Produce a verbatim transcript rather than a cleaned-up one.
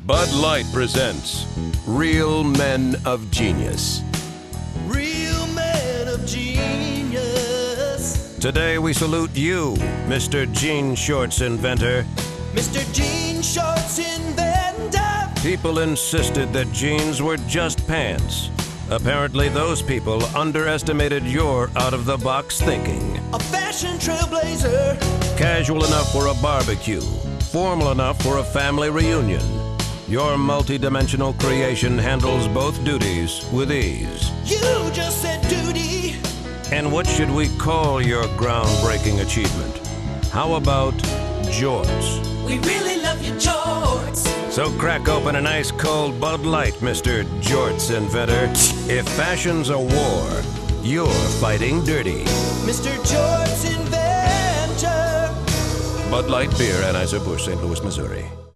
Bud Light presents Real Men of Genius. Real men of genius. Today we salute you, Mister Jean Shorts inventor. Mister Jean Shorts inventor. People insisted that jeans were just pants. Apparently those people underestimated your out-of-the-box thinking. A fashion trailblazer. Casual enough for a barbecue, formal enough for a family reunion. Your multi-dimensional creation handles both duties with ease. You just said duty. And what should we call your groundbreaking achievement? How about jorts? We really love your jorts. So crack open an ice cold Bud Light, Mister Jorts inventor. If fashion's a war, you're fighting dirty. Mister Jorts inventor. Bud Light Beer, Anheuser-Busch, Saint Louis, Missouri.